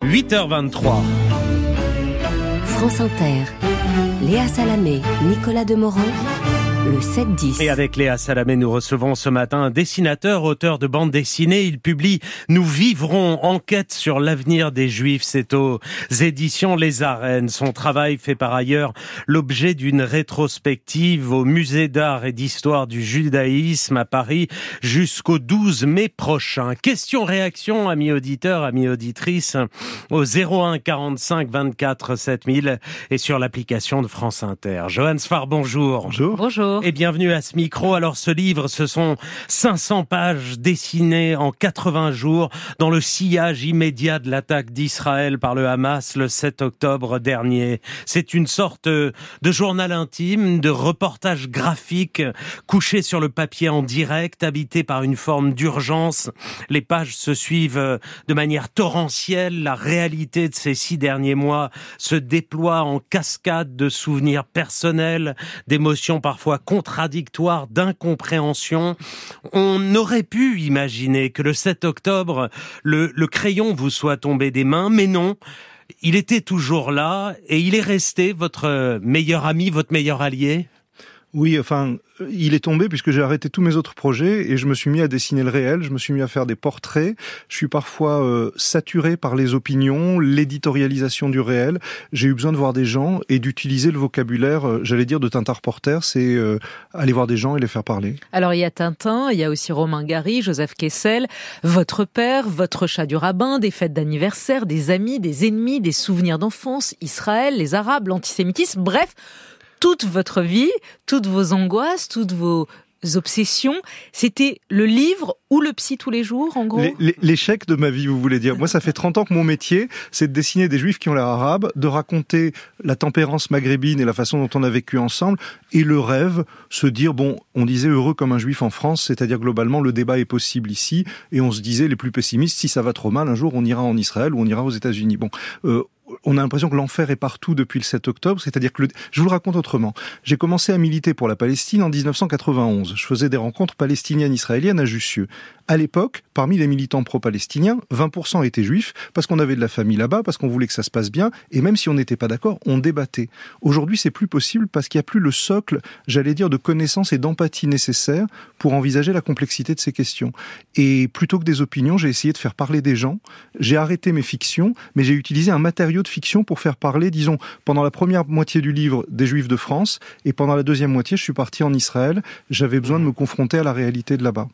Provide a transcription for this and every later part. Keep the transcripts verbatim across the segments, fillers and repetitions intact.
huit heures vingt-trois. France Inter, Léa Salamé, Nicolas Demorand, le sept dix. Et avec Léa Salamé, nous recevons ce matin un dessinateur, auteur de bande dessinée. Il publie « Nous vivrons », enquête sur l'avenir des Juifs. C'est aux éditions Les Arènes. Son travail fait par ailleurs l'objet d'une rétrospective au Musée d'art et d'histoire du judaïsme à Paris jusqu'au douze mai prochain. Question-réaction, amis auditeurs, amis auditrices, au zéro un quarante-cinq vingt-quatre sept mille et sur l'application de France Inter. Johan Sfar, bonjour. Bonjour. Bonjour. Et bienvenue à ce micro. Alors ce livre, ce sont cinq cents pages dessinées en quatre-vingts jours dans le sillage immédiat de l'attaque d'Israël par le Hamas le sept octobre dernier. C'est une sorte de journal intime, de reportage graphique couché sur le papier en direct, habité par une forme d'urgence. Les pages se suivent de manière torrentielle. La réalité de ces six derniers mois se déploie en cascade de souvenirs personnels, d'émotions parfois contradictoire, d'incompréhension. On aurait pu imaginer que le sept octobre, le, le crayon vous soit tombé des mains, mais non. Il était toujours là et il est resté votre meilleur ami, votre meilleur allié. Oui, enfin, il est tombé puisque j'ai arrêté tous mes autres projets et je me suis mis à dessiner le réel, je me suis mis à faire des portraits. Je suis parfois euh, saturé par les opinions, l'éditorialisation du réel. J'ai eu besoin de voir des gens et d'utiliser le vocabulaire, euh, j'allais dire, de Tintin Reporter, c'est euh, aller voir des gens et les faire parler. Alors il y a Tintin, il y a aussi Romain Gary, Joseph Kessel, votre père, votre chat du rabbin, des fêtes d'anniversaire, des amis, des ennemis, des souvenirs d'enfance, Israël, les Arabes, l'antisémitisme, bref... Toute votre vie, toutes vos angoisses, toutes vos obsessions, c'était le livre ou le psy tous les jours, en gros ? L'échec de ma vie, vous voulez dire. Moi, ça fait trente ans que mon métier, c'est de dessiner des juifs qui ont l'air arabes, de raconter la tempérance maghrébine et la façon dont on a vécu ensemble, et le rêve, se dire, bon, on disait heureux comme un juif en France, c'est-à-dire globalement, le débat est possible ici, et on se disait, les plus pessimistes, si ça va trop mal, un jour, on ira en Israël ou on ira aux États-Unis. Bon, euh, on a l'impression que l'enfer est partout depuis le sept octobre, c'est-à-dire que, le... je vous le raconte autrement. J'ai commencé à militer pour la Palestine en dix-neuf cent quatre-vingt-onze. Je faisais des rencontres palestiniennes-israéliennes à Jussieu. À l'époque, parmi les militants pro-palestiniens, vingt pour cent étaient juifs, parce qu'on avait de la famille là-bas, parce qu'on voulait que ça se passe bien, et même si on n'était pas d'accord, on débattait. Aujourd'hui, c'est plus possible parce qu'il n'y a plus le socle, j'allais dire, de connaissances et d'empathie nécessaires pour envisager la complexité de ces questions. Et plutôt que des opinions, j'ai essayé de faire parler des gens. J'ai arrêté mes fictions, mais j'ai utilisé un matériau de fiction pour faire parler, disons, pendant la première moitié du livre, des Juifs de France, et pendant la deuxième moitié, je suis parti en Israël. J'avais besoin de me confronter à la réalité de là-bas.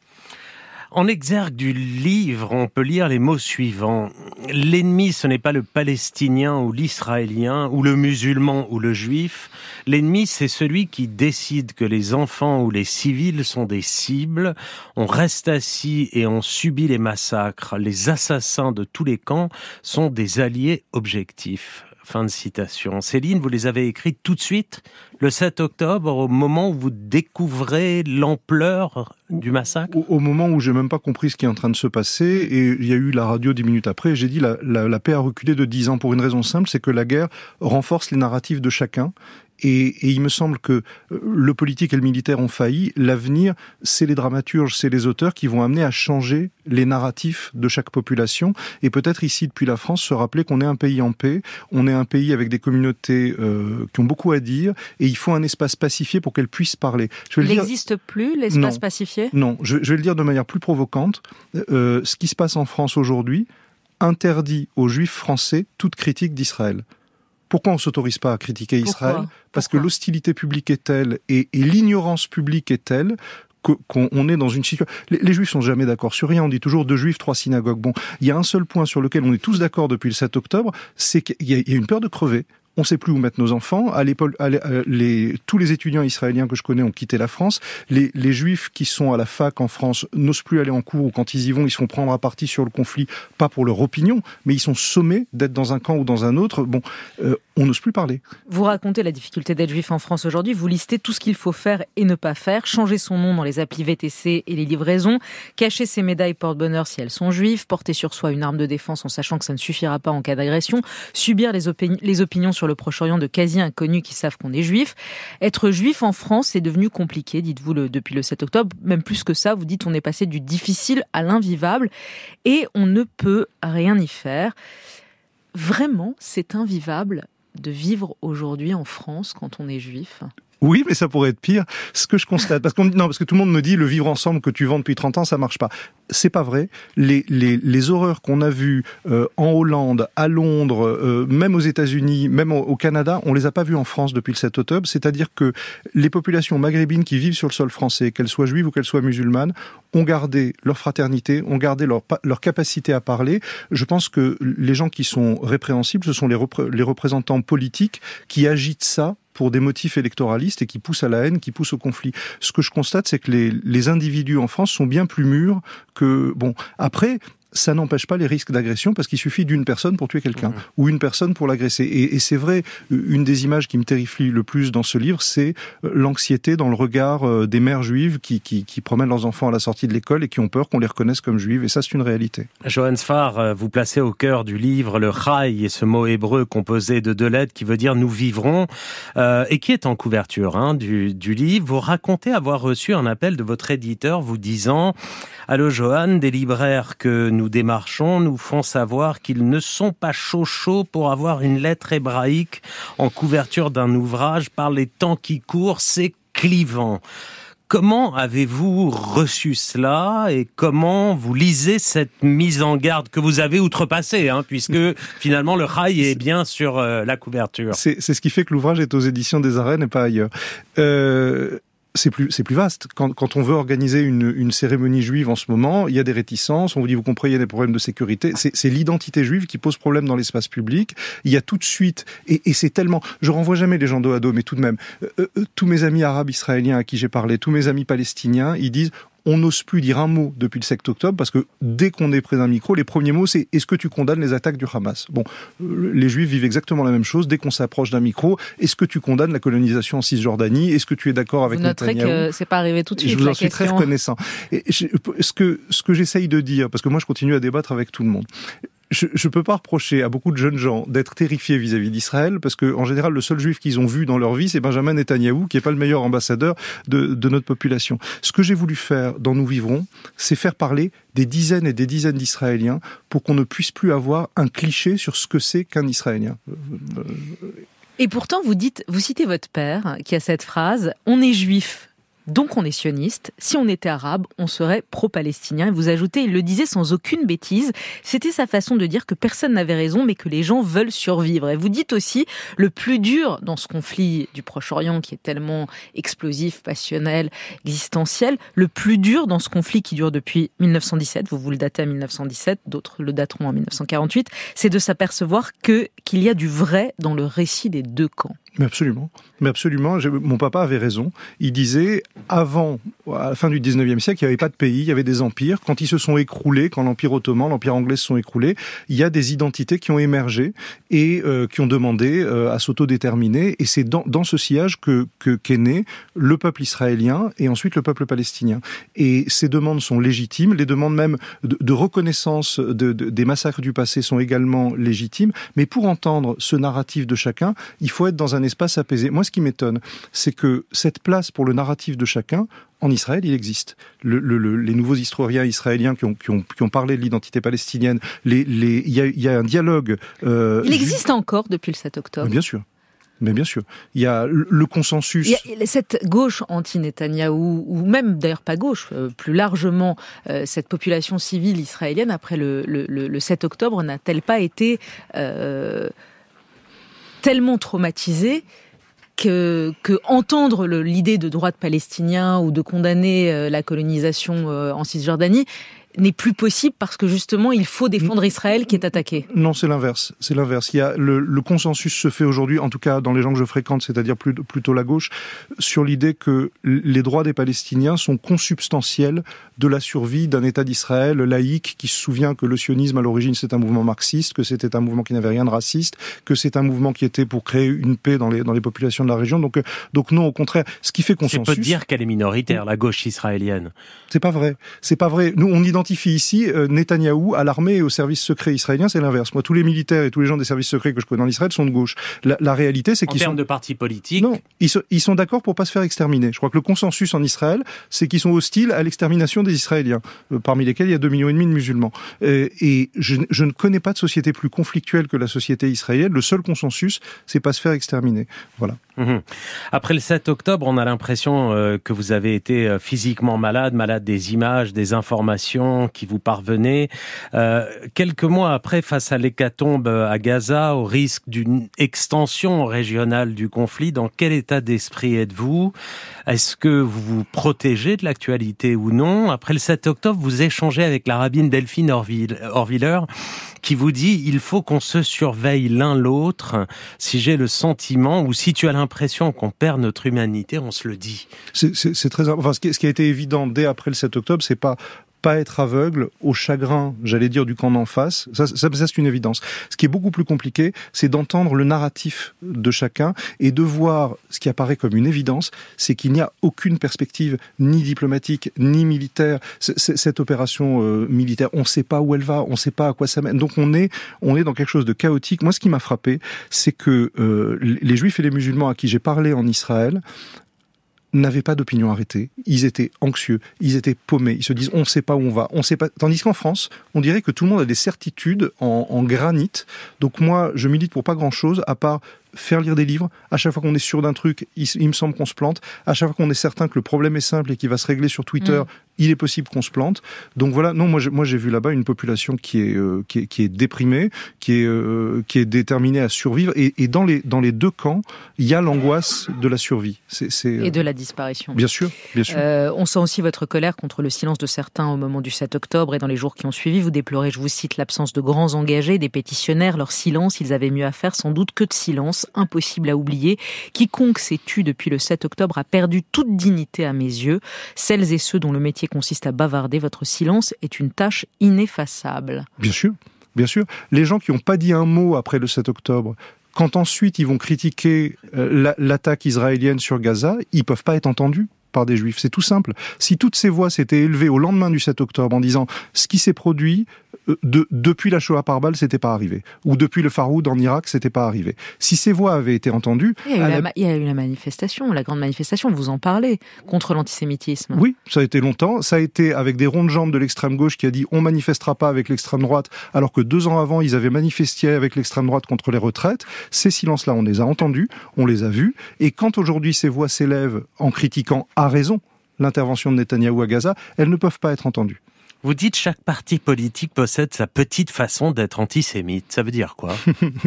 En exergue du livre, on peut lire les mots suivants. L'ennemi, ce n'est pas le Palestinien ou l'Israélien, ou le musulman ou le juif. L'ennemi, c'est celui qui décide que les enfants ou les civils sont des cibles. On reste assis et on subit les massacres. Les assassins de tous les camps sont des alliés objectifs. Fin de citation. Céline, vous les avez écrites tout de suite, le sept octobre, au moment où vous découvrez l'ampleur du massacre ? Au, au moment où j'ai même pas compris ce qui est en train de se passer, et il y a eu la radio dix minutes après, et j'ai dit la, la, la paix a reculé de dix ans pour une raison simple, c'est que la guerre renforce les narratifs de chacun. Et, et il me semble que le politique et le militaire ont failli. L'avenir, c'est les dramaturges, c'est les auteurs qui vont amener à changer les narratifs de chaque population. Et peut-être ici, depuis la France, se rappeler qu'on est un pays en paix, on est un pays avec des communautés euh, qui ont beaucoup à dire, et il faut un espace pacifié pour qu'elles puissent parler. Je vais il le dire... n'existe plus, l'espace non, pacifié ? Non, je, je vais le dire de manière plus provocante. Euh, ce qui se passe en France aujourd'hui interdit aux Juifs français toute critique d'Israël. Pourquoi on ne s'autorise pas à critiquer Israël ? Pourquoi ? Parce Pourquoi ? que l'hostilité publique est telle et, et l'ignorance publique est telle que, qu'on est dans une situation... Les, les Juifs sont jamais d'accord sur rien. On dit toujours deux Juifs, trois synagogues. Bon, il y a un seul point sur lequel on est tous d'accord depuis le sept octobre, c'est qu'il y a, il y a une peur de crever. On ne sait plus où mettre nos enfants. À l'époque, à les, tous les étudiants israéliens que je connais ont quitté la France. Les, les Juifs qui sont à la fac en France n'osent plus aller en cours, ou quand ils y vont, ils se font prendre à partie sur le conflit, pas pour leur opinion, mais ils sont sommés d'être dans un camp ou dans un autre. Bon, euh, on n'ose plus parler. Vous racontez la difficulté d'être juif en France aujourd'hui. Vous listez tout ce qu'il faut faire et ne pas faire. Changer son nom dans les applis V T C et les livraisons. Cacher ses médailles porte-bonheur si elles sont juives. Porter sur soi une arme de défense en sachant que ça ne suffira pas en cas d'agression. Subir les, opini- les opinions sur le Proche-Orient de quasi-inconnus qui savent qu'on est juif. Être juif en France, c'est devenu compliqué, dites-vous, le, depuis le sept octobre. Même plus que ça, vous dites on est passé du difficile à l'invivable et on ne peut rien y faire. vraiment, c'est invivable de vivre aujourd'hui en France quand on est juif ? Oui, mais ça pourrait être pire. Ce que je constate, parce qu'on non, parce que tout le monde me dit le vivre ensemble que tu vends depuis trente ans, ça marche pas. C'est pas vrai. Les les les horreurs qu'on a vues euh, en Hollande, à Londres, euh, même aux États-Unis, même au, au Canada, on les a pas vues en France depuis le sept octobre. C'est-à-dire que les populations maghrébines qui vivent sur le sol français, qu'elles soient juives ou qu'elles soient musulmanes, ont gardé leur fraternité, ont gardé leur leur capacité à parler. Je pense que les gens qui sont répréhensibles, ce sont les repré- les représentants politiques qui agitent ça pour des motifs électoralistes et qui poussent à la haine, qui poussent au conflit. Ce que je constate, c'est que les, les individus en France sont bien plus mûrs que... Bon, après... ça n'empêche pas les risques d'agression parce qu'il suffit d'une personne pour tuer quelqu'un, mmh. ou une personne pour l'agresser. Et, et c'est vrai, une des images qui me terrifie le plus dans ce livre, c'est l'anxiété dans le regard des mères juives qui, qui, qui promènent leurs enfants à la sortie de l'école et qui ont peur qu'on les reconnaisse comme juives. Et ça, c'est une réalité. Johann Sfar, vous placez au cœur du livre le Chai, et ce mot hébreu composé de deux lettres qui veut dire « nous vivrons euh, » et qui est en couverture hein, du, du livre. Vous racontez avoir reçu un appel de votre éditeur vous disant « Allô Johann, des libraires que nous démarchons nous font savoir qu'ils ne sont pas chauds chauds pour avoir une lettre hébraïque en couverture d'un ouvrage par les temps qui courent, c'est clivant. » Comment avez-vous reçu cela et comment vous lisez cette mise en garde que vous avez outrepassée, hein, puisque finalement le Chai est bien sur euh, la couverture. C'est, c'est ce qui fait que l'ouvrage est aux éditions des Arènes et pas ailleurs. Euh... C'est plus, c'est plus vaste. Quand, quand on veut organiser une, une cérémonie juive en ce moment, il y a des réticences. On vous dit, vous comprenez, il y a des problèmes de sécurité. C'est, c'est l'identité juive qui pose problème dans l'espace public. Il y a tout de suite, et, et c'est tellement, je renvoie jamais les gens dos à dos, mais tout de même, euh, euh, tous mes amis arabes israéliens à qui j'ai parlé, tous mes amis palestiniens, ils disent, on n'ose plus dire un mot depuis le sept octobre parce que dès qu'on est près d'un micro, les premiers mots c'est « est-ce que tu condamnes les attaques du Hamas ?» Bon, les Juifs vivent exactement la même chose. Dès qu'on s'approche d'un micro, est-ce que tu condamnes la colonisation en Cisjordanie ? Est-ce que tu es d'accord avec Netanyahou ? Vous noterez que c'est pas arrivé tout de suite. Je vous en la suis question. très reconnaissant. Et je, ce que ce que j'essaye de dire, parce que moi je continue à débattre avec tout le monde. Je ne peux pas reprocher à beaucoup de jeunes gens d'être terrifiés vis-à-vis d'Israël, parce que en général, le seul juif qu'ils ont vu dans leur vie, c'est Benjamin Netanyahou, qui n'est pas le meilleur ambassadeur de, de notre population. Ce que j'ai voulu faire dans Nous Vivrons, c'est faire parler des dizaines et des dizaines d'Israéliens pour qu'on ne puisse plus avoir un cliché sur ce que c'est qu'un Israélien. Et pourtant, vous dites, vous citez votre père, qui a cette phrase « On est juif ». Donc on est sioniste. Si on était arabe, on serait pro-palestinien. Et vous ajoutez, il le disait sans aucune bêtise, c'était sa façon de dire que personne n'avait raison, mais que les gens veulent survivre. Et vous dites aussi, le plus dur dans ce conflit du Proche-Orient, qui est tellement explosif, passionnel, existentiel, le plus dur dans ce conflit qui dure depuis mille neuf cent dix-sept, vous vous le datez à mille neuf cent dix-sept, d'autres le dateront en mille neuf cent quarante-huit, c'est de s'apercevoir que, qu'il y a du vrai dans le récit des deux camps. Mais absolument, mais absolument. Mon papa avait raison. Il disait, avant, à la fin du dix-neuvième siècle, il n'y avait pas de pays, il y avait des empires. Quand ils se sont écroulés, quand l'Empire ottoman, l'Empire anglais se sont écroulés, il y a des identités qui ont émergé et euh, qui ont demandé euh, à s'autodéterminer. Et c'est dans, dans ce sillage que, que qu'est né le peuple israélien et ensuite le peuple palestinien. Et ces demandes sont légitimes. Les demandes même de, de reconnaissance de, de, des massacres du passé sont également légitimes. Mais pour entendre ce narratif de chacun, il faut être dans un espace apaisé. Moi, ce qui m'étonne, c'est que cette place pour le narratif de chacun, en Israël, il existe. Le, le, le, les nouveaux historiens israéliens qui ont, qui ont, qui ont parlé de l'identité palestinienne, les, les, il y a, il y a un dialogue... Euh, il existe ju- encore depuis le sept octobre. Mais bien sûr. Mais bien sûr, il y a le consensus. Il y a cette gauche anti-Netanyahou, ou même d'ailleurs pas gauche, euh, plus largement, euh, cette population civile israélienne après le, le, le, le sept octobre n'a-t-elle pas été... Euh, tellement traumatisé que, que entendre le, l'idée de droit de palestinien ou de condamner euh, la colonisation euh, en Cisjordanie n'est plus possible parce que justement il faut défendre Israël qui est attaqué. Non, c'est l'inverse. C'est l'inverse. Il y a le, le consensus se fait aujourd'hui, en tout cas dans les gens que je fréquente, c'est-à-dire plus, plutôt la gauche, sur l'idée que les droits des Palestiniens sont consubstantiels de la survie d'un État d'Israël laïque qui se souvient que le sionisme à l'origine c'est un mouvement marxiste, que c'était un mouvement qui n'avait rien de raciste, que c'est un mouvement qui était pour créer une paix dans les dans les populations de la région. Donc donc non, au contraire, ce qui fait consensus. C'est peu dire qu'elle est minoritaire, la gauche israélienne. C'est pas vrai. C'est pas vrai. Nous on identifie j'identifie ici euh, Netanyahou à l'armée et au service secret israélien, c'est l'inverse. Moi, tous les militaires et tous les gens des services secrets que je connais en Israël sont de gauche. La, la réalité, c'est en qu'ils sont... En termes de partis politiques... Non, ils, so, ils sont d'accord pour pas se faire exterminer. Je crois que le consensus en Israël, c'est qu'ils sont hostiles à l'extermination des Israéliens, euh, parmi lesquels il y a deux millions et demi de musulmans. Euh, et je, je ne connais pas de société plus conflictuelle que la société israélienne. Le seul consensus, c'est pas se faire exterminer. Voilà. Mmh. Après le sept octobre, on a l'impression euh, que vous avez été euh, physiquement malade, malade des images, des informations qui vous parvenaient. Euh, quelques mois après, face à l'hécatombe à Gaza, au risque d'une extension régionale du conflit, dans quel état d'esprit êtes-vous ? Est-ce que vous vous protégez de l'actualité ou non ? Après le sept octobre, vous échangez avec la rabbine Delphine Horviller, qui vous dit « Il faut qu'on se surveille l'un l'autre. Si j'ai le sentiment ou si tu as l'impression qu'on perd notre humanité, on se le dit. » C'est, c'est, c'est très, enfin, ce qui, ce qui a été évident dès après le sept octobre, c'est pas pas être aveugle au chagrin, j'allais dire, du camp d'en face. Ça, ça, ça, c'est une évidence. Ce qui est beaucoup plus compliqué, c'est d'entendre le narratif de chacun et de voir ce qui apparaît comme une évidence, c'est qu'il n'y a aucune perspective ni diplomatique, ni militaire. C'est, c'est, cette opération euh, militaire, on ne sait pas où elle va, on ne sait pas à quoi ça mène. Donc on est, on est dans quelque chose de chaotique. Moi, ce qui m'a frappé, c'est que euh, les Juifs et les musulmans à qui j'ai parlé en Israël n'avaient pas d'opinion arrêtée, ils étaient anxieux, ils étaient paumés, ils se disent on ne sait pas où on va, on sait pas. Tandis qu'en France, on dirait que tout le monde a des certitudes en, en granit. Donc moi, je milite pour pas grand chose à part faire lire des livres. À chaque fois qu'on est sûr d'un truc, il, il me semble qu'on se plante. À chaque fois qu'on est certain que le problème est simple et qu'il va se régler sur Twitter, mmh. il est possible qu'on se plante. Donc voilà, non, moi j'ai, moi j'ai vu là-bas une population qui est euh, qui est qui est déprimée, qui est euh, qui est déterminée à survivre. Et, et dans les dans les deux camps, il y a l'angoisse de la survie. C'est, c'est, euh... et de la disparition. Bien sûr, bien sûr. Euh, on sent aussi votre colère contre le silence de certains au moment du sept octobre et dans les jours qui ont suivi. Vous déplorez, je vous cite, l'absence de grands engagés, des pétitionnaires, leur silence. Ils avaient mieux à faire sans doute que de silence, impossible à oublier. Quiconque s'est tu depuis le sept octobre a perdu toute dignité à mes yeux. Celles et ceux dont le métier consiste à bavarder, votre silence est une tâche ineffaçable. Bien sûr, bien sûr. Les gens qui n'ont pas dit un mot après le sept octobre, quand ensuite ils vont critiquer euh, la, l'attaque israélienne sur Gaza, ils peuvent pas être entendus par des Juifs. C'est tout simple. Si toutes ces voix s'étaient élevées au lendemain du sept octobre en disant ce qui s'est produit de, depuis la Shoah par balle, c'était pas arrivé, ou depuis le Faroud en Irak, c'était pas arrivé. Si ces voix avaient été entendues, il y a eu, la... la, il y a eu la manifestation, la grande manifestation. Vous en parlez contre l'antisémitisme. Oui, ça a été longtemps. Ça a été avec des ronds de jambes de l'extrême gauche qui a dit on manifestera pas avec l'extrême droite, alors que deux ans avant ils avaient manifesté avec l'extrême droite contre les retraites. Ces silences-là, on les a entendus, on les a vus. Et quand aujourd'hui ces voix s'élèvent en critiquant à raison l'intervention de Netanyahou à Gaza, elles ne peuvent pas être entendues. Vous dites chaque parti politique possède sa petite façon d'être antisémite. Ça veut dire quoi ?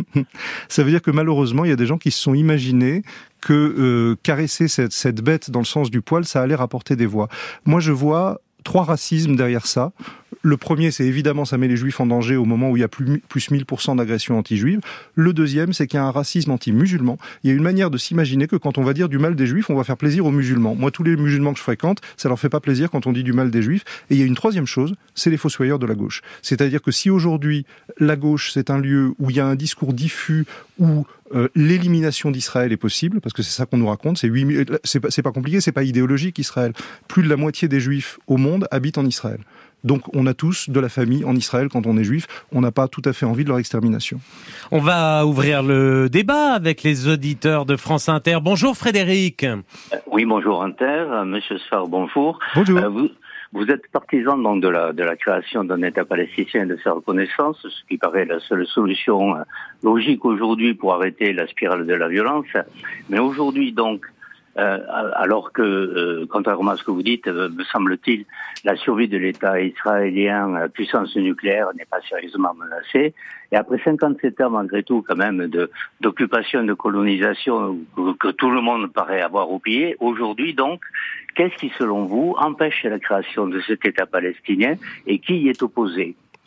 Ça veut dire que malheureusement, il y a des gens qui se sont imaginés que euh, caresser cette, cette bête dans le sens du poil, ça allait rapporter des voix. Moi, je vois trois racismes derrière ça. Le premier, c'est évidemment, ça met les Juifs en danger au moment où il y a plus, plus mille pour cent d'agressions anti-juives. Le deuxième, c'est qu'il y a un racisme anti-musulman. Il y a une manière de s'imaginer que quand on va dire du mal des Juifs, on va faire plaisir aux musulmans. Moi, tous les musulmans que je fréquente, ça leur fait pas plaisir quand on dit du mal des Juifs. Et il y a une troisième chose, c'est les fossoyeurs de la gauche. C'est-à-dire que si aujourd'hui, la gauche, c'est un lieu où il y a un discours diffus, où euh, l'élimination d'Israël est possible, parce que c'est ça qu'on nous raconte, c'est, huit mille, c'est, pas, c'est pas compliqué, c'est pas idéologique, Israël. Plus de la moitié des Juifs au monde habitent en Israël. Donc on a tous de la famille en Israël quand on est juif, on n'a pas tout à fait envie de leur extermination. On va ouvrir le débat avec les auditeurs de France Inter. Bonjour Frédéric. Oui, bonjour Inter. Monsieur Sfar, bonjour. Bonjour. Euh, vous, vous êtes partisan donc de la, de la création d'un État palestinien et de sa reconnaissance, ce qui paraît la seule solution logique aujourd'hui pour arrêter la spirale de la violence. Mais aujourd'hui donc, Euh, alors que, euh, contrairement à ce que vous dites, euh, me semble-t-il, la survie de l'État israélien, euh, puissance nucléaire, n'est pas sérieusement menacée. Et après cinquante-sept ans, malgré tout, quand même, de, d'occupation, de colonisation, que, que tout le monde paraît avoir oublié, aujourd'hui, donc, qu'est-ce qui, selon vous, empêche la création de cet État palestinien et qui y est opposé ?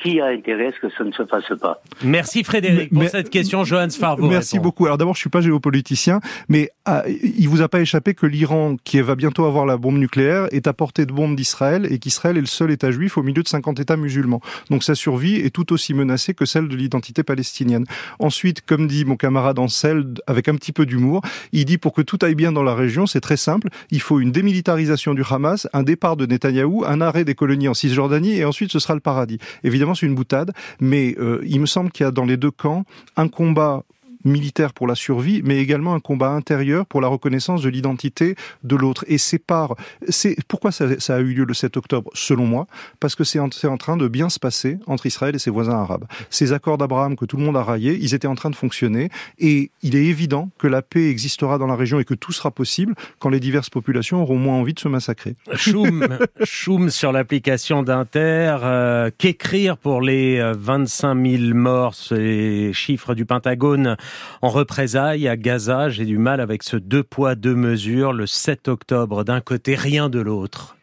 qui a intérêt à ce que ça ne se fasse pas? Merci Frédéric mais, pour mais, cette question. Johan Sfarvo. Merci répond. beaucoup. Alors d'abord, je suis pas géopoliticien, mais ah, il vous a pas échappé que l'Iran, qui va bientôt avoir la bombe nucléaire, est à portée de bombe d'Israël et qu'Israël est le seul État juif au milieu de cinquante États musulmans. Donc sa survie est tout aussi menacée que celle de l'identité palestinienne. Ensuite, comme dit mon camarade Ansel, avec un petit peu d'humour, il dit pour que tout aille bien dans la région, c'est très simple, il faut une démilitarisation du Hamas, un départ de Netanyahou, un arrêt des colonies en Cisjordanie et ensuite ce sera le paradis. Évidemment, c'est une boutade, mais euh, il me semble qu'il y a dans les deux camps un combat militaire pour la survie, mais également un combat intérieur pour la reconnaissance de l'identité de l'autre. Et c'est par... C'est, pourquoi ça, ça a eu lieu le sept octobre, selon moi? Parce que c'est en, c'est en train de bien se passer entre Israël et ses voisins arabes. Ces accords d'Abraham que tout le monde a raillés, ils étaient en train de fonctionner, et il est évident que la paix existera dans la région et que tout sera possible quand les diverses populations auront moins envie de se massacrer. Choum, Choum sur l'application d'Inter, euh, qu'écrire pour les vingt-cinq mille morts, ces chiffres du Pentagone en représailles à Gaza? J'ai du mal avec ce deux poids, deux mesures, le sept octobre d'un côté, rien de l'autre.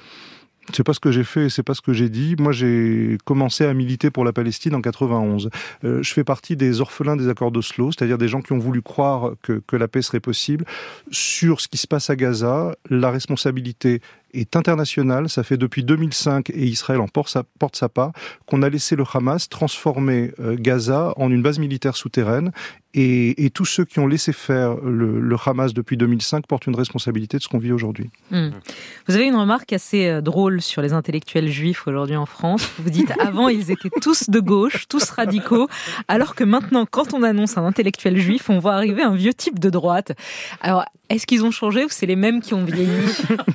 C'est pas ce que j'ai fait, c'est pas ce que j'ai dit. Moi, j'ai commencé à militer pour la Palestine en quatre-vingt-onze. Euh, je fais partie des orphelins des accords d'Oslo, c'est-à-dire des gens qui ont voulu croire que, que la paix serait possible. Sur ce qui se passe à Gaza, la responsabilité est internationale. Ça fait depuis deux mille cinq, et Israël en porte sa, porte sa part, qu'on a laissé le Hamas transformer euh, Gaza en une base militaire souterraine. Et, et tous ceux qui ont laissé faire le, le Hamas depuis deux mille cinq portent une responsabilité de ce qu'on vit aujourd'hui. Mmh. Vous avez une remarque assez drôle sur les intellectuels juifs aujourd'hui en France. Vous dites, avant, ils étaient tous de gauche, tous radicaux, alors que maintenant, quand on annonce un intellectuel juif, on voit arriver un vieux type de droite. Alors, est-ce qu'ils ont changé ou c'est les mêmes qui ont vieilli?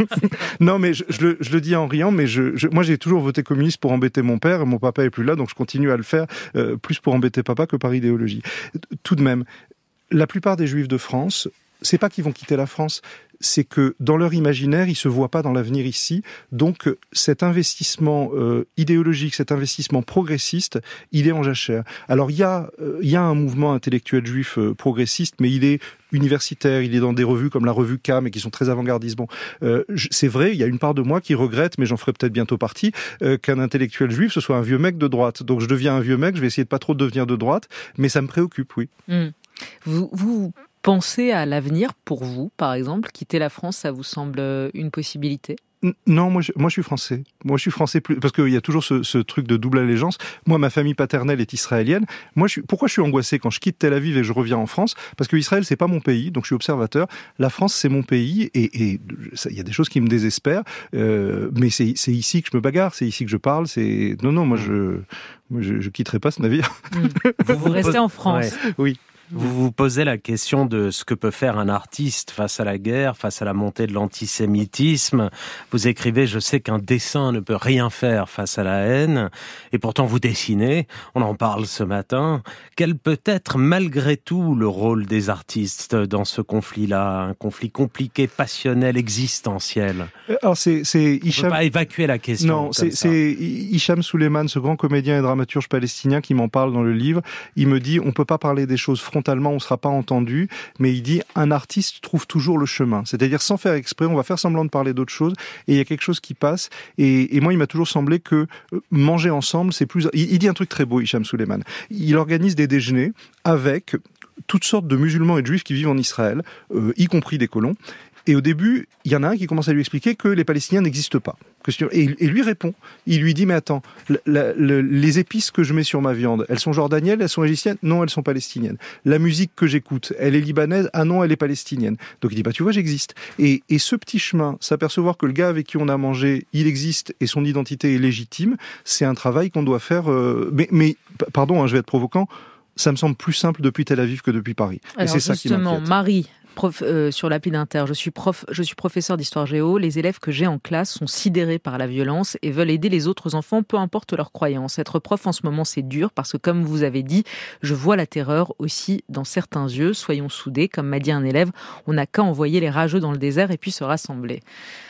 Non, mais je, je, le, je le dis en riant, mais je, je, moi j'ai toujours voté communiste pour embêter mon père, et mon papa est plus là, donc je continue à le faire, euh, plus pour embêter papa que par idéologie. Tout de même, la plupart des juifs de France, c'est pas qu'ils vont quitter la France, c'est que dans leur imaginaire, ils se voient pas dans l'avenir ici. Donc cet investissement euh, idéologique, cet investissement progressiste, il est en jachère. Alors il y a euh, il y a un mouvement intellectuel juif euh, progressiste, mais il est universitaire, il est dans des revues comme la revue K, mais qui sont très avant-gardistes. Bon, euh, c'est vrai, il y a une part de moi qui regrette, mais j'en ferai peut-être bientôt partie, euh, qu'un intellectuel juif ce soit un vieux mec de droite. Donc je deviens un vieux mec, je vais essayer de pas trop devenir de droite, mais ça me préoccupe, oui. Mmh. Vous, vous pensez à l'avenir pour vous, par exemple, quitter la France, ça vous semble une possibilité ? Non, moi je, moi je suis français. Moi je suis français plus, parce qu'il y a toujours ce, ce truc de double allégeance. Moi, ma famille paternelle est israélienne. Moi, je suis, pourquoi je suis angoissé quand je quitte Tel Aviv et je reviens en France? Parce que Israël, c'est pas mon pays, donc je suis observateur. La France, c'est mon pays, et, et ça, il y a des choses qui me désespèrent. Euh, mais c'est, c'est ici que je me bagarre, c'est ici que je parle. C'est non, non, moi je, moi, je, je quitterai pas ce navire. Mmh. Vous, vous restez en France. Ouais. Oui. Vous vous posez la question de ce que peut faire un artiste face à la guerre, face à la montée de l'antisémitisme. Vous écrivez « Je sais qu'un dessin ne peut rien faire face à la haine ». Et pourtant vous dessinez, on en parle ce matin. Quel peut être malgré tout le rôle des artistes dans ce conflit-là? Un conflit compliqué, passionnel, existentiel. Alors c'est, c'est Hicham... On ne peut pas évacuer la question. Non, c'est, c'est Hicham Souleiman, ce grand comédien et dramaturge palestinien qui m'en parle dans le livre. Il me dit « On ne peut pas parler des choses frontalement, on ne sera pas entendu, mais il dit un artiste trouve toujours le chemin. C'est-à-dire sans faire exprès, on va faire semblant de parler d'autre chose et il y a quelque chose qui passe. Et, et moi, il m'a toujours semblé que manger ensemble, c'est plus... Il, il dit un truc très beau, Hicham Souleiman. Il organise des déjeuners avec toutes sortes de musulmans et de juifs qui vivent en Israël, euh, y compris des colons. Et au début, il y en a un qui commence à lui expliquer que les Palestiniens n'existent pas. Et, et lui répond. Il lui dit, mais attends, la, la, la, les épices que je mets sur ma viande, elles sont jordaniennes, elles sont égyptiennes? Non, elles sont palestiniennes. La musique que j'écoute, elle est libanaise? Ah non, elle est palestinienne. Donc il dit, bah tu vois, j'existe. Et, et ce petit chemin, s'apercevoir que le gars avec qui on a mangé, il existe et son identité est légitime, c'est un travail qu'on doit faire. Euh, mais, mais, pardon, hein, je vais être provoquant, ça me semble plus simple depuis Tel Aviv que depuis Paris. Alors et c'est justement, ça qui m'inquiète. Marie, prof, euh, sur l'appli d'Inter, je suis prof, je suis professeur d'histoire géo. Les élèves que j'ai en classe sont sidérés par la violence et veulent aider les autres enfants, peu importe leurs croyances. Être prof en ce moment, c'est dur parce que, comme vous avez dit, je vois la terreur aussi dans certains yeux. Soyons soudés, comme m'a dit un élève, on n'a qu'à envoyer les rageux dans le désert et puis se rassembler.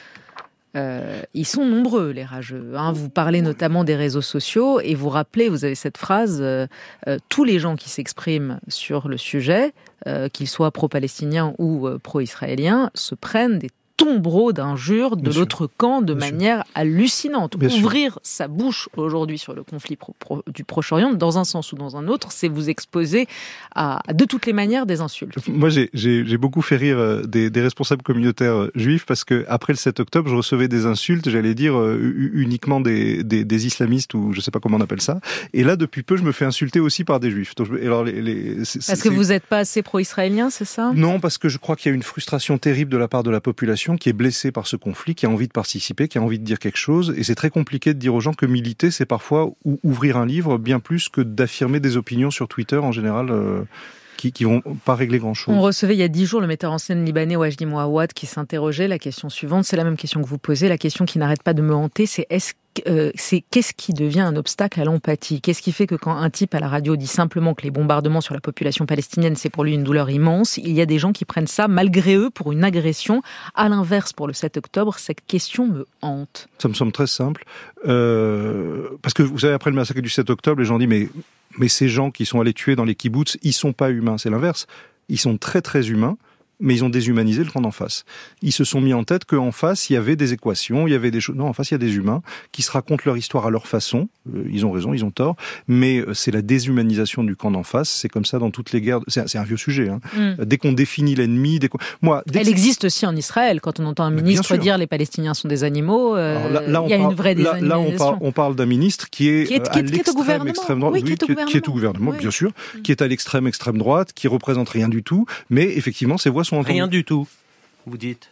Euh, ils sont nombreux, les rageux. Hein. Vous parlez notamment des réseaux sociaux et vous rappelez, vous avez cette phrase, euh, euh, tous les gens qui s'expriment sur le sujet, euh, qu'ils soient pro-palestiniens ou euh, pro-israéliens, se prennent des tombereau d'injures de Bien l'autre sûr. camp de Bien manière sûr. hallucinante. Bien Ouvrir sûr. sa bouche aujourd'hui sur le conflit pro- pro- du Proche-Orient, dans un sens ou dans un autre, c'est vous exposer à, de toutes les manières, des insultes. Moi, j'ai, j'ai, j'ai beaucoup fait rire des, des responsables communautaires juifs parce que après le sept octobre, je recevais des insultes, j'allais dire euh, uniquement des, des, des islamistes ou je sais pas comment on appelle ça. Et là, depuis peu, je me fais insulter aussi par des juifs. Donc, je, alors, les, les, c'est, Parce c'est, que vous n'êtes pas assez pro-israélien, c'est ça ? Non, parce que je crois qu'il y a une frustration terrible de la part de la population qui est blessée par ce conflit, qui a envie de participer, qui a envie de dire quelque chose. Et c'est très compliqué de dire aux gens que militer, c'est parfois ou- ouvrir un livre bien plus que d'affirmer des opinions sur Twitter en général. Euh, qui qui vont pas régler grand-chose. On recevait il y a dix jours le metteur en scène libanais Wajdi Mouawad qui s'interrogeait. La question suivante, c'est la même question que vous posez. La question qui n'arrête pas de me hanter, c'est est-ce Euh, c'est qu'est-ce qui devient un obstacle à l'empathie ? Qu'est-ce qui fait que quand un type à la radio dit simplement que les bombardements sur la population palestinienne, c'est pour lui une douleur immense, il y a des gens qui prennent ça, malgré eux, pour une agression. À l'inverse, pour le sept octobre, cette question me hante. Ça me semble très simple. Euh, parce que, vous savez, après le massacre du sept octobre, les gens disent, mais, mais ces gens qui sont allés tuer dans les kibboutz, ils sont pas humains. C'est l'inverse. Ils sont très très humains. Mais ils ont déshumanisé le camp d'en face. Ils se sont mis en tête qu'en face, il y avait des équations, il y avait des choses... Non, en face, il y a des humains qui se racontent leur histoire à leur façon. Euh, ils ont raison, ils ont tort. Mais c'est la déshumanisation du camp d'en face. C'est comme ça dans toutes les guerres. C'est un, c'est un vieux sujet. Hein. Mm. Dès qu'on définit l'ennemi... Dès qu'on... Moi, dès Elle que... existe aussi en Israël. Quand on entend un ministre dire les Palestiniens sont des animaux, euh, là, là, il y a parle, une vraie déshumanisation. Là, là on, parle, on parle d'un ministre qui est, qui est, à qui est, l'extrême extrême droite. Oui, qui est, oui, qui est au gouvernement, oui. Bien sûr. Mm. Qui est à l'extrême extrême droite, qui représente rien du tout. Mais effectivement, ses voix sont entendues. Rien du tout. Vous dites.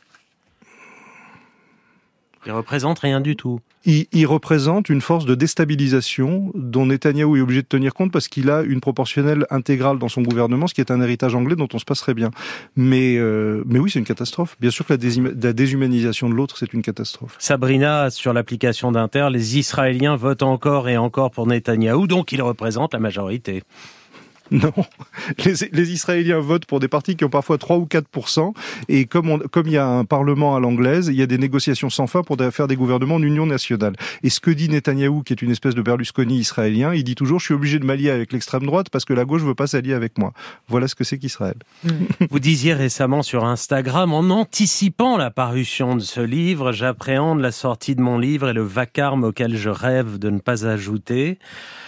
Il représente rien du tout. Il, il représente une force de déstabilisation dont Netanyahou est obligé de tenir compte parce qu'il a une proportionnelle intégrale dans son gouvernement, ce qui est un héritage anglais dont on se passerait bien. Mais, euh, mais oui, c'est une catastrophe. Bien sûr que la, déshuma- la déshumanisation de l'autre, c'est une catastrophe. Sabrina, sur l'application d'Inter, les Israéliens votent encore et encore pour Netanyahou, donc il représente la majorité. Non, les, les Israéliens votent pour des partis qui ont parfois trois ou quatre pour cent et comme on, comme il y a un parlement à l'anglaise, il y a des négociations sans fin pour faire des gouvernements en union nationale. Et ce que dit Netanyahou, qui est une espèce de Berlusconi israélien, il dit toujours « je suis obligé de m'allier avec l'extrême droite parce que la gauche veut pas s'allier avec moi ». Voilà ce que c'est qu'Israël. Vous disiez récemment sur Instagram, en anticipant la parution de ce livre, j'appréhende la sortie de mon livre et le vacarme auquel je rêve de ne pas ajouter.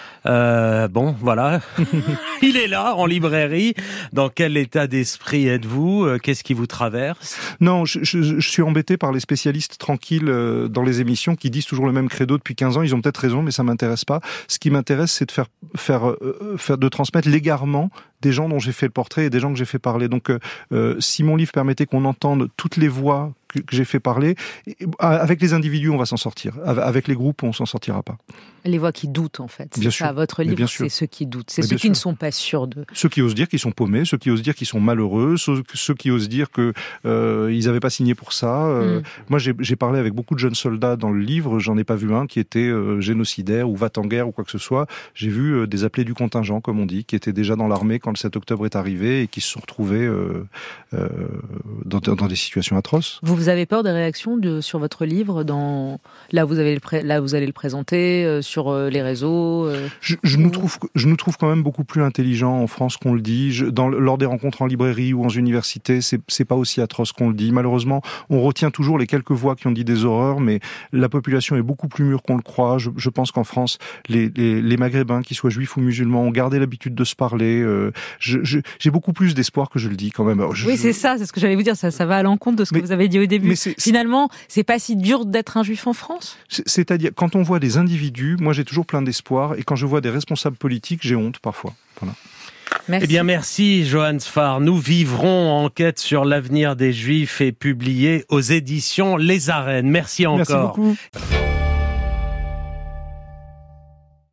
Euh, bon, voilà, il est là en librairie. Dans quel état d'esprit êtes-vous ? Qu'est-ce qui vous traverse ? Non, je, je, je suis embêté par les spécialistes tranquilles dans les émissions qui disent toujours le même credo depuis quinze ans. Ils ont peut-être raison, mais ça m'intéresse pas. Ce qui m'intéresse, c'est de faire, faire, euh, faire, de transmettre l'égarement des gens dont j'ai fait le portrait et des gens que j'ai fait parler. Donc, euh, si mon livre permettait qu'on entende toutes les voix que, que j'ai fait parler, avec les individus, on va s'en sortir. Avec les groupes, on s'en sortira pas. Les voix qui doutent, en fait. Bien c'est sûr. ça, votre livre, bien c'est sûr. ceux qui doutent. C'est Mais ceux qui sûr. ne sont pas sûrs de... Ceux qui osent dire qu'ils sont paumés, ceux qui osent dire qu'ils sont malheureux, ceux, ceux qui osent dire qu'ils euh, n'avaient pas signé pour ça. Euh, mm. Moi, j'ai, j'ai parlé avec beaucoup de jeunes soldats dans le livre. J'en ai pas vu un qui était euh, génocidaire ou va en guerre ou quoi que ce soit. J'ai vu euh, des appelés du contingent, comme on dit, qui étaient déjà dans l'armée quand le sept octobre est arrivé et qui se sont retrouvés euh, euh, dans, dans des situations atroces. Vous, vous avez peur des réactions de, sur votre livre dans... Là, vous avez le pré... Là, vous allez le présenter euh, sur euh, les réseaux euh... je, je, nous trouve, je nous trouve quand même beaucoup plus intelligents en France qu'on le dit. Je, dans, lors des rencontres en librairie ou en université, c'est, c'est pas aussi atroce qu'on le dit. Malheureusement, on retient toujours les quelques voix qui ont dit des horreurs, mais la population est beaucoup plus mûre qu'on le croit. Je, je pense qu'en France, les, les, les Maghrébins, qu'ils soient juifs ou musulmans, ont gardé l'habitude de se parler. Euh, je, je, j'ai beaucoup plus d'espoir que je le dis quand même. Alors, je, oui, c'est ça, c'est ce que j'allais vous dire. Ça, ça va à l'encontre de ce mais, que vous avez dit au début. C'est, Finalement, c'est pas si dur d'être un juif en France ? C'est-à-dire, quand on voit des individus, moi j'ai toujours plein d'espoir, et quand je vois des responsables politiques, j'ai honte parfois. Voilà. Merci. Eh bien, merci, Johan Sfar. Nous vivrons Enquête sur l'avenir des Juifs et publié aux éditions Les Arènes. Merci encore. Merci beaucoup.